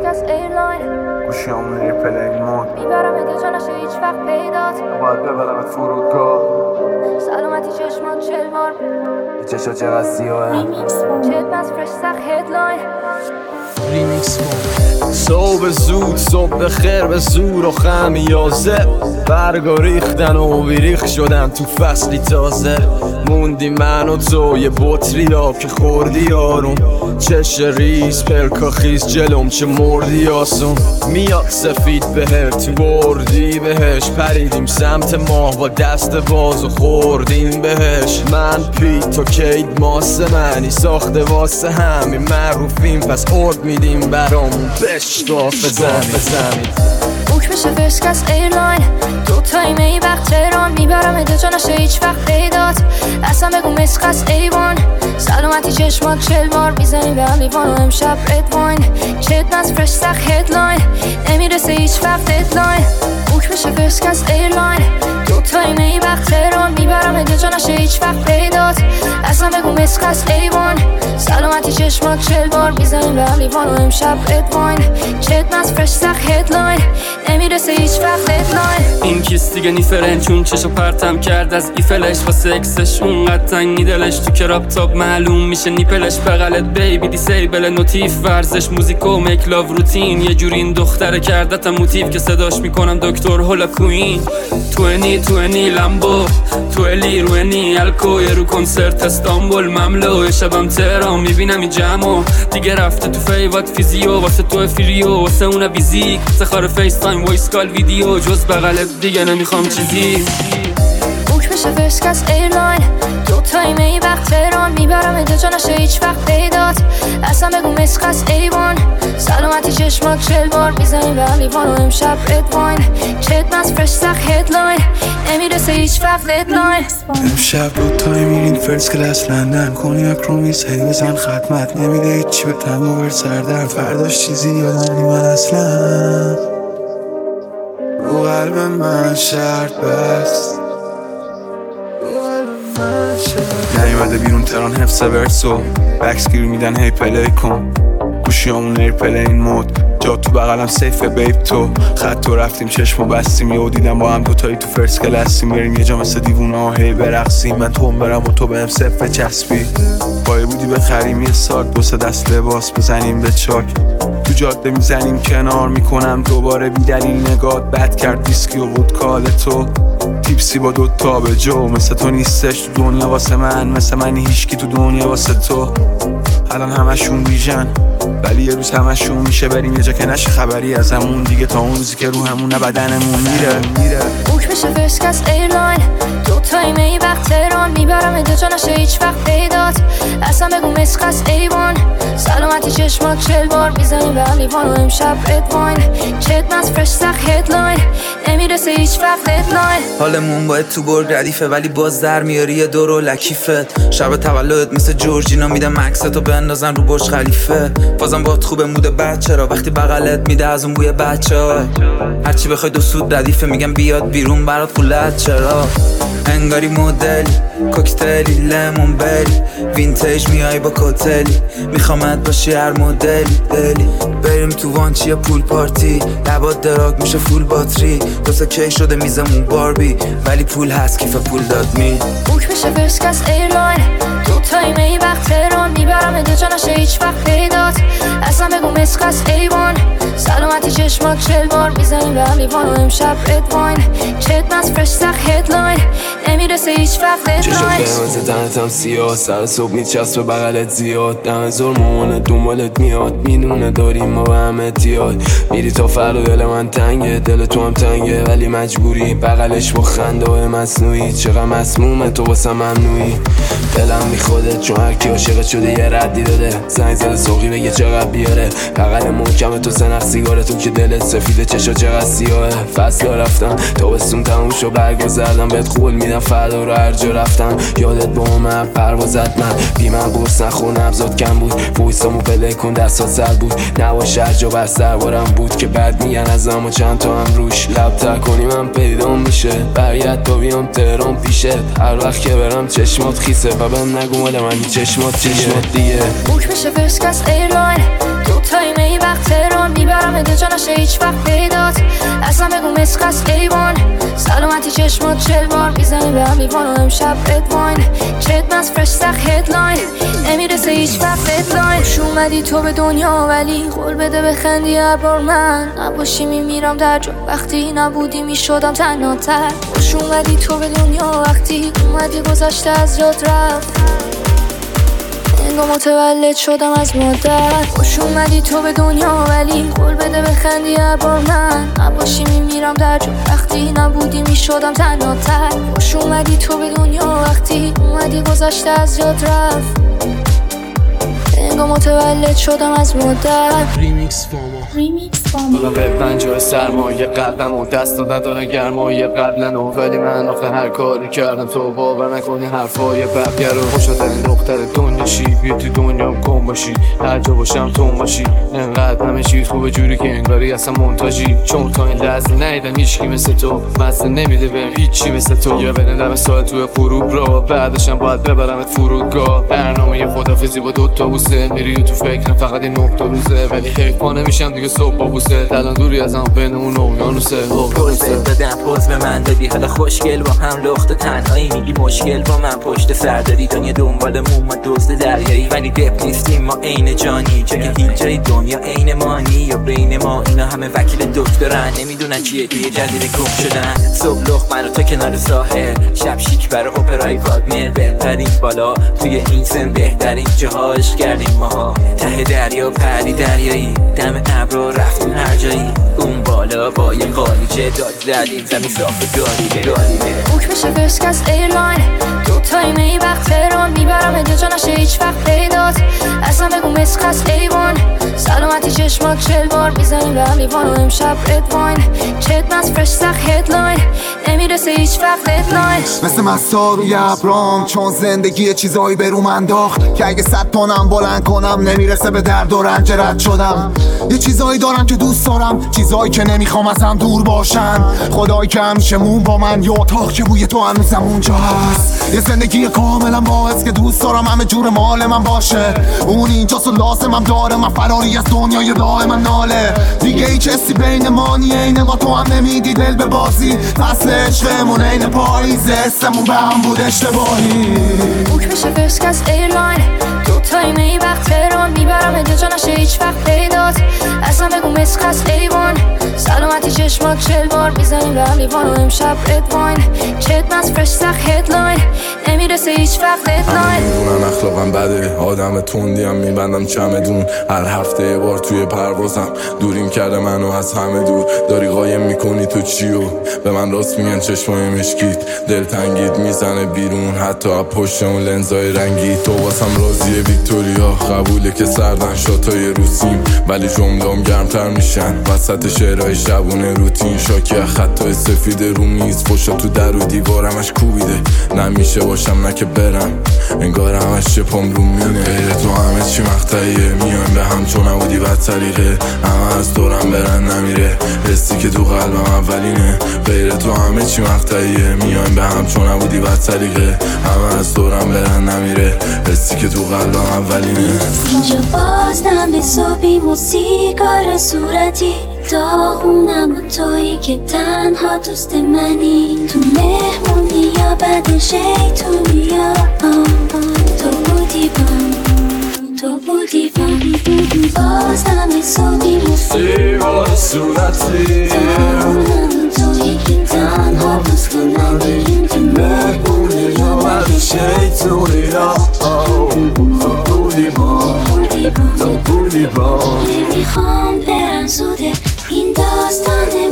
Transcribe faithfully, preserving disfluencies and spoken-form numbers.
فرسکس ایرلاین گوشیامون ایرپلین مود میبرم اده جا نشه هیچ وقت پیدات باید ببرم فرودگاه سلامتی چشمان چل بار چشا چقدر سیاهه چت بس فرش سخت هدلاین ریمیکس صبح زود صبح خیر به زور و خمیازه برگا ریختن و بیریخ شدن تو فصلی تازه موندی من و تو یه بطری آب که خوردی آروم چش ریز پلکا خیز جلوم چه مردی آسون میاد سفید بهر تو بردی بهش پریدیم سمت ماه با دست باز و خوردیم بهش من پی تو کید ماسه منی ساخته واسه همین معروفیم پس ارد میدیم برامون بشتاف زمین بوک بشه فرسکس ایرلاین دو تایمه ای وقت تهران میبرم اده جا نشه هیچ وقت پیدات اصلا بگو مسخس ایوان سلامتی چشمات چل بار میزنیم به هم لیوان و امشب رد واین چت نز فرش سخت هدلاین نمیرسه هیچ وقت ددلاین بوک بشه فرسکس ایرلاین دو تایمه ای وقت تهران میبرم اده جا نشه هیچ وقت پیدات اصلا بگو مسخس ایوان سلامتی چشمات چل بار میزنیم به هم لیوان و امشب رد واین چت نز فرش سخت هدلاین نمیرسه هیچ وقت ددلاین این کیس دیگه نیفرن چون چشو پرتم کرد از ایفلش واسه اکسش اونقدر تنگ نیدلش تو کراب تاب معلوم میشه نیپلش بغلت بیبی دیسیبل نوتیف ورزش موزیک و میک لاو روتین یه جوری این دختره کردتم موتیف که صداش میکنم دکتر هولا کوین توینی توینی لامبو تویلی روینی الکو یه رو کنسرت استانبول مملو شبم تهران میبینم این جمعو دیگه رفته تو فیوات فیزیو واسه تو فریو واسه اون ویزیک سخار فیس تایم وایس کال ویدیو جز بغلت دیگه نمیخوام چیزی بوک بشه فرسکس ایرلاین دو تایمه ای وقت تهران میبرم اده جا نشه هیچ وقت پیدات اصلا بگو مسخس ایوان سلامتی چشمات چل بار میزنیم به هم لیوان و امشب رد واین چت نز فرش سخت هدلاین نمیرسه هیچ وقت ددلاین امشب دو تای میرین فرست کلاس لندن کنیاک رو میسهی بزن خدمت نمیده هیچی به تم و بر سردر فرداش چیزی یادم نیمن اصلا رو قلب من شرط بست نیومده بیرون تران حفظ ورسو بکسگیر میدن هی پلی کن گوشیامون ایرپلین مود جا تو بغلم سیفه بیب تو خط تو رفتیم چشمو بستیم یهو دیدم با هم دوتایی تو فرست کلاسیم بریم یه جا مثل دیوونه ها هی برقصیم من تو هم برم و تو بهم صفه چسبی پایه بودی بخریم یه ساک دو سه دست لباس بزنیم به چاک تو جاده میزنیم کنار میکنم دوباره بی دلیل نگات بد کرد دیسکی و وودکال تو تیپسی با دوتا به جو مثل تو نیستش تو دنیا واسه من مثل منی هیچکی تو دنیا واسه تو الان همشون بیژن ولی یه روز همشون میشه بریم یه جا که نشه خبری از همون دیگه تا اون روزی که رو همون بدنمون میره میره بوک بشه فرسکس ایرلاین دو تایمه ای وقت تهران میبرم اده جا نشه هیچ وقت پیدات اصلا بگو مسخس ایوان سلامتی چشمات چل بار میزنیم به هم لیوان و امشب رد واین چت نز فرش سخت هدلاین نمیرسه هیچ وقت ددلاین حالمون باید تو برگ ردیفه ولی باز در میاری یه دور و لکیفت شب تولد مثل جورجینا میدم عکستو بندازن رو برج خلیفه بازم باهات خوبه موده بچه را وقتی بغلت میده از اون بوی بچه ها هرچی بخوای دو سود ردیفه میگم بیاد بیرون برات قولت چرا انگاری مدلی کوکتلی لیمون بری وینتیج میای با کوتلی میخوامت باشی هر مدلی دلی بریم تو وانچی یا پول پارتی لبات دراگ میشه فول باتری دوستا کی شده میزمون باربی ولی پول هست کیف پول داد می بوک بشه فرسکس ایرلاین دو تایمه ای وقت تهران میبرم اده جا نشه هیچ وقت پیدات اصلا بگو مسخس ایوان سلامتی چشمات چل بار میزنیم به هم لیوان و امشب رد واین چت نز فرش سخت هدلاین نمیرسه هیچ وقت ددلاین چشم قرمز تنتم سیاه سر صبح میچسبه بغلت زیاد دم زور مامانت دنبالت میاد میدونه داریم ما به هم اتیاد میری تا فردا دل من تنگه دل تو هم تنگه ولی مجبوری بغلش با خنده های مصنوعی چقدر مسمومه تو واسه ممنوعی دلم بی خودت چون هر کی عاشقت شده یه ردی داده زنگ زده سوقی بگه چقدر بیاره بغل محکم تو سنخ سیگارتون که دلت سفیده چشا چقدر سیاهه فصل رفتم تابستون تموم شو برگذردم بهت قول میدم فردا رو هر جا رفتم یادت با من پروازت من بی من قرص نخور نبضات کم بود وایسامو پله کن دستات سر بود نباشه هر جا بس دربارم بود که بعد میگن از اما چند تا هم روش لب تر کنی من پیدام میشه برگرد تا بیام تهران پیشت هر وقت که برم چشمات خیسه و بهم نگو مال منی چشمات چشمات دیگه بوک بشه فرسکس ایرلاین دو تایمه ای وقت تهران میبرم دو جا نشه هیچ وقت پیدات اصلا بگو مسخص ایوان سلامتی چشمات چل بار میزنی به هم لیوان و امشب ادواین چت از فرش سخ هدلاین نمیرسه هیچ وقت ددلاین خوش اومدی تو به دنیا ولی قول بده بخندی هر بار من نباشی میمیرم در جا وقتی نبودی میشدم تنها تر خوش اومدی تو به دنیا وقتی اومدی گذشته از یاد رفت انگار متولد شدم از مادر خوش اومدی تو به دنیا ولی قول بده بخندی هر بار من نباشی میمیرم در جا وقتی نبودی میشدم تنها تر خوش اومدی تو به دنیا وقتی اومدی گذشته از یاد رفت انگار متولد شدم از مادر ریمیکس فاما ریمیکس فاما به پنجاه سرمایه قلبم و دست نداره گرمایه قبلن و ولی من آخه هر کاری کردم تو باور نکنی حرفای بقیه رو خوشترین دختر دنیا شی بیا تو دنیا کن باشی هر جا باشم تو باشی انقدر همه چیز خوبه جوری که انگاری اصلا منتاجی چون تا این لحظه ندیدم هیچکی مثل تو مزه نمیده بهم هیچی مثل تو یا بنندم ساعت توی غروب را بعدشم باید ببرمت فرودگاه برنامه خدافزی با دوتا بوسه میری تو فکر فقط این نقطه روزه ولی حیف پا نمیشم دیگه صبح با بوسه الان دوری از هم بین اون اقیانوسه گوزه دادم پوز به من دادی حالا خوشگل با هم لخت تنهایی میگی مشکل با من پشت سر داری دنیا دنبال موم دزد دریایی ولی دپ نیستیم ما عین جانی چه که هیچ جای دنیا عین مانی یا بین ما اینا همه وکیل دکترن نمیدونن چیه توی جزیره گم شدن صبح لخت من و تو کنار ساحل شب شیک برای اپرای واگنر بهترین بالا توی این سن بهترین جاهاش کردیم ما ته دریا پری دریایی دم ابرو رفتیم هر جایی اون بالا با یه قالیچه داد زدیم زمین صاف گاریبه گاریبه بوک بشه فرسکس ایرلاین دو تایمه ای وقت تهران میبرم دو جا نشه هیچ وقت پیدات اصلا بگو مسخص ایوان سلامتی چشمات چل بار میزنیم به هم لیوان و امشب ادواین چت از فرش سخ هدلاین نمیرسه هیچ وقت ددلاین مثل مستا روی ابرام چون زندگی چیزایی به روم انداخت که اگه صد تونم بلند کنم نمیرسه به درد و رنج رد شدم یه چیزایی دارم که دوست دارم چیزایی که نمیخوام از هم دور باشن خدایی که همیشه مون با من یه اتاق که بوی تو هنوزم اونجا هست یه زندگی کاملا باعث که دوست دارم همه جور مال من باشه اون اینجاست و لازمم داره من فراری از دنیای دائما ناله دیگه هیچ حسی بین ما نیه اینه ما تو هم نمیدی دل به بازی فصل عشقمون این پاییزه حسمون به هم بود اشتباهی بوک بشه فرسکس ایرلاین دو تایمه ای وقت تهران میبرم دو جا نشه هیچ وقت پیدات اصلا بگو مسخص ایوان سلامتی چشمات چل بار میزنیم به هم لیوان و امشب ادواین چت از فرش سخ هدلاین نمیرسه هیچ وقت ددلاین میدونن اخلاقم بده آدم تندیم میبندم چمدون هر هفته یه بار توی پروازم دوریم کرده منو از همه دور داری قایم میکنی تو چیو به من راست میگن چشمای مشکیت دلتنگیت میزنه بیرون حتی از پشت اون لنزای رنگی تو واسم راضیه ویکتوریا قبوله که سردن شاتای روسیم ولی جمله‌ام گرمتر میشن وسط شعرهای شبونه روتین شاکی خطای سفید رو میز فشا تو در و دیوارمش کوبیده نمیشه باشم نه که برم انگار همش شپم رو مینه غیر تو همه چی مقطعیه میایم به هم چون نبودی بد سلیقه همه از دورم برن نمیره حسی که تو قلبم اولینه غیر تو همه چی مقطعیه میایم به هم چون نبودی بد سلیقه همه از دورم برن نمیره حسی که تو قلبم اولینه اینجا باز نم صبحی موسیقار صورتی داغونم و تویی که تنها دوست منی تو مهمونی یا بد شیطونی یا تو بودی بام تو بودی بام باز نم صبحی موسیقار صورتی داغونم و تویی که تنها دوست منی تو مهمونی یا بد شیطونی یا تو بودی بام تو بودی بام نمیخوام برم زوده این داستانه